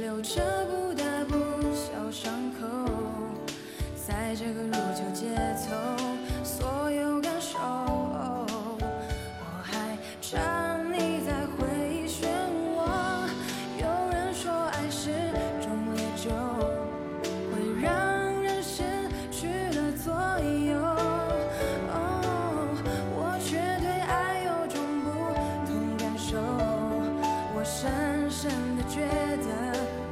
留着不大不小伤口，在这个如旧街头，所有感受，我还站立在回忆漩涡。有人说爱是种烈酒，会让人失去了左右。我却对爱有种不同感受，我深深地觉得。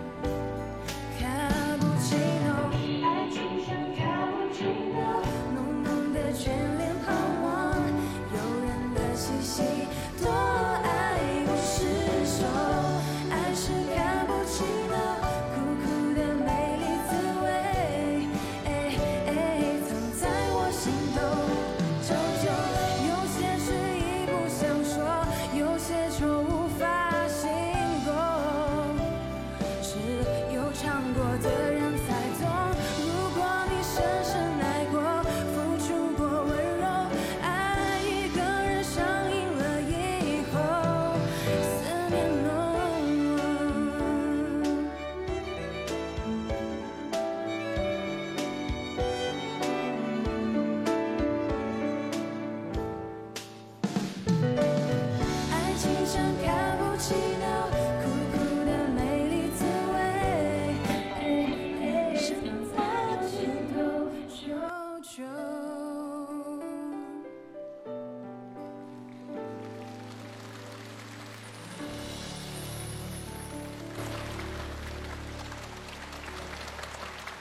爱情像卡布奇诺，浓浓的眷恋盼望，诱人的气息，多爱不释手。爱是卡布奇诺，苦苦的美丽滋味，藏在我心头。久久，有些事已不想说，有些愁无法形容，是有尝过的。